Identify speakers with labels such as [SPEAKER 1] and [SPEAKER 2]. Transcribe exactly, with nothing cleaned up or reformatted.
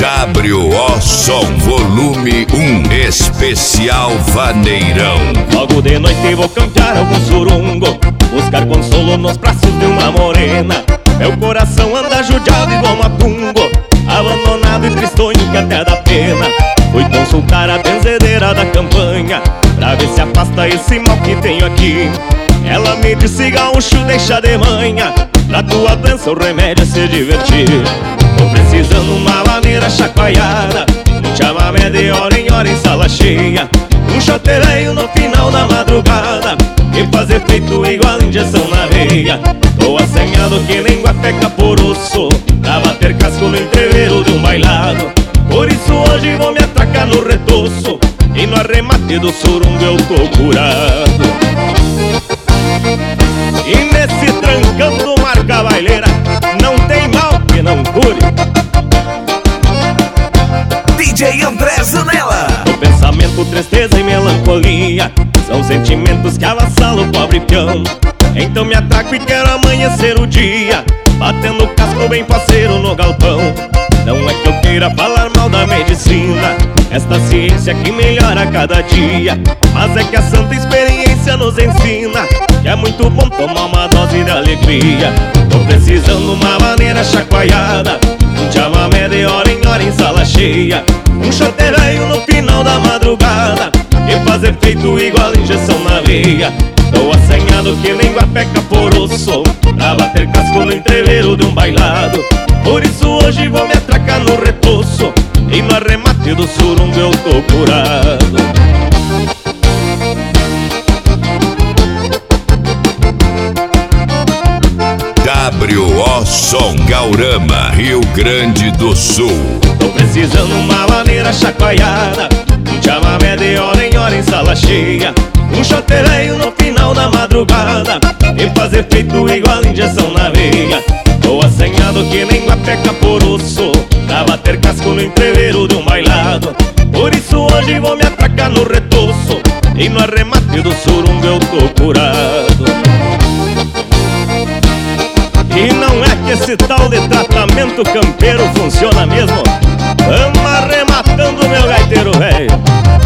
[SPEAKER 1] W O Som Volume um Especial Vaneirão.
[SPEAKER 2] Logo de noite vou cantar algum surungo, buscar consolo nos braços de uma morena. Meu coração anda judiado igual mapungo, abandonado e tristonho que até dá pena. Fui consultar a benzedeira da campanha, pra ver se afasta esse mal que tenho aqui. Ela me disse: gaúcho, deixa de manha, pra tua doença o remédio é se divertir. Tô precisando uma maneira chacoalhada, um chamamé de hora em hora em sala cheia, um chotereio no final da madrugada e fazer feito igual injeção na veia. Tô assanhado que nem guapeca por osso, pra bater casco no entreveiro de um bailado. Por isso hoje vou me atracar no retoço, e no arremate do surungo eu tô curado. E nesse trancando marca baileira, não tem mal que não cure.
[SPEAKER 3] D J André Zanella.
[SPEAKER 2] O pensamento, tristeza e melancolia são sentimentos que avassalam o pobre peão. Então me atraco e quero amanhecer o dia, batendo casco bem parceiro no galpão. Não é que eu queira falar mal da medicina, esta ciência que melhora a cada dia, mas é que a santa experiência nos ensina que é muito bom tomar uma dose de alegria. Tô precisando uma maneira chacoalhada, um chamamé de hora em hora em sala cheia, um chotereio no final da madrugada e fazer feito igual injeção na veia. Tô assanhado que nem guapeca por osso, pra bater casco no entreveiro de um bailado. Por isso hoje vou me atracar no retoço, e no arremate do surungo eu tô curado.
[SPEAKER 1] W O Som Gaurama, Rio Grande do Sul.
[SPEAKER 2] Tô precisando uma maneira chacoalhada, um chamamé de hora em hora em sala cheia, um chotereio no final da madrugada e fazer feito igual injeção na veia. Tô assanhado que nem guapeca por osso, pra bater casco no entreveiro de um bailado. Por isso hoje vou me atracar no retoço, e no arremate do surungo eu tô curado. E não é que esse tal de tratamento campeiro funciona mesmo? Vamos arrematando, meu gaiteiro velho.